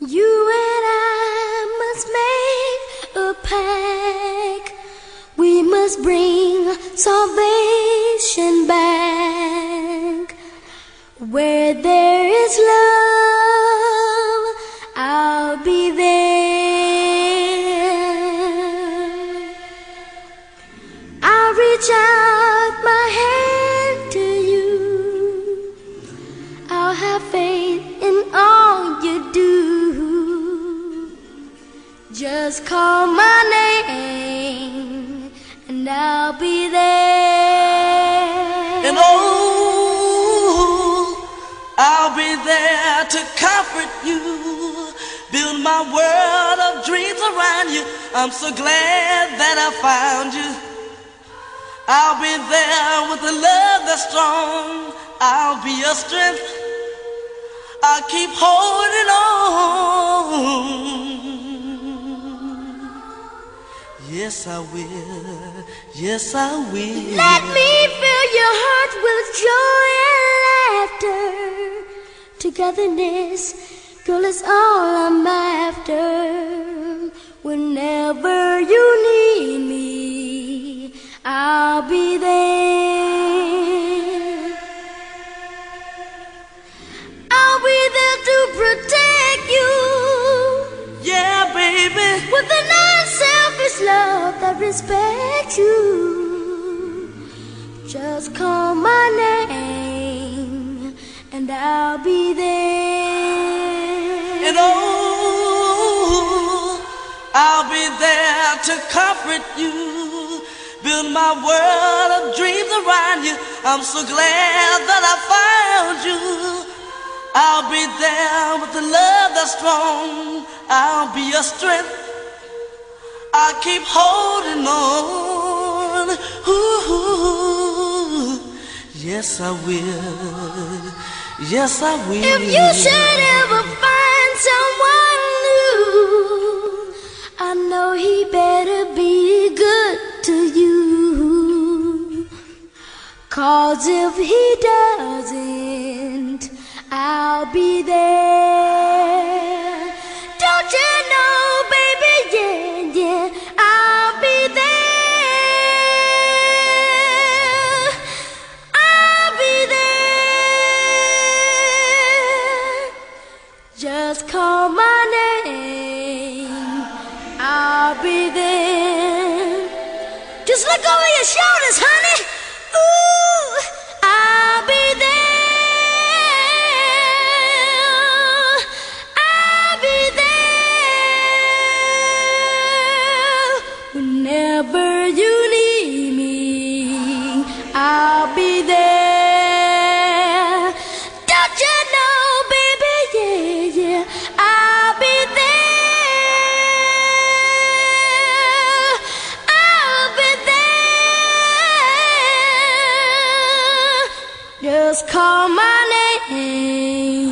You and I must make a pact. We must bring salvation back. Where there is love, I'll be there. I'll reach out my hand to you. I'll have faith in all you do. Just call my name and I'll be there. And oh, I'll be there to comfort you, build my world of dreams around you. I'm so glad that I found you. I'll be there with a love that's strong. I'll be your strength. I'll keep holding on. Yes, I will. Yes, I will. Let me fill your heart with joy and laughter. Togetherness, girl, is all I'm after. Whenever you need me, I'll be there. I'll be there to protect you. Yeah, baby. With an unselfish love that respects you. Just call my name and I'll be there. And oh, I'll be there to comfort you, build my world of dreams around you. I'm so glad that I found you. I'll be there with a love that's strong. I'll be your strength. I'll keep holding on. Ooh, yes, I will. Yes, I will. If you should ever find someone new, I know he better be good to you. 'Cause if he doesn't, I'll be there. Don't you know, baby, yeah, yeah, I'll be there. I'll be there. Just call my name, I'll be there. Just look over your shoulders, honey. Ooh, I'll be there. I'll be there. Whenever you need me, I'll be there. Don't you know, baby, yeah, yeah, I'll be there. I'll be there. Just call my name.